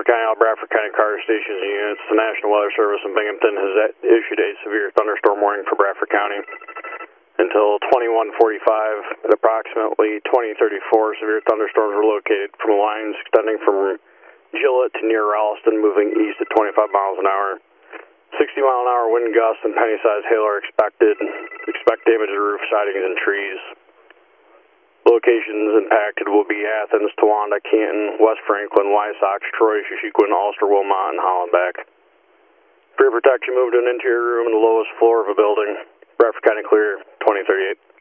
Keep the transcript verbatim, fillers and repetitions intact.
Bradford County, all Bradford County Carter stations and units. The National Weather Service in Binghamton has issued a severe thunderstorm warning for Bradford County until twenty-one forty-five. At approximately twenty thirty-four, severe thunderstorms were located from lines extending from Gillett to near Ralston, moving east at twenty-five miles an hour. sixty mile an hour wind gusts and penny-sized hail are expected. Expect damage to roof sidings and trees. Locations impacted will be Athens, Towanda, Canton, West Franklin, Wysox, Troy, Shishikwan, Ulster, Wilmot, and Hollenbeck. For your protection, move to an interior room in the lowest floor of a building. Bradford County clear, twenty thirty-eight.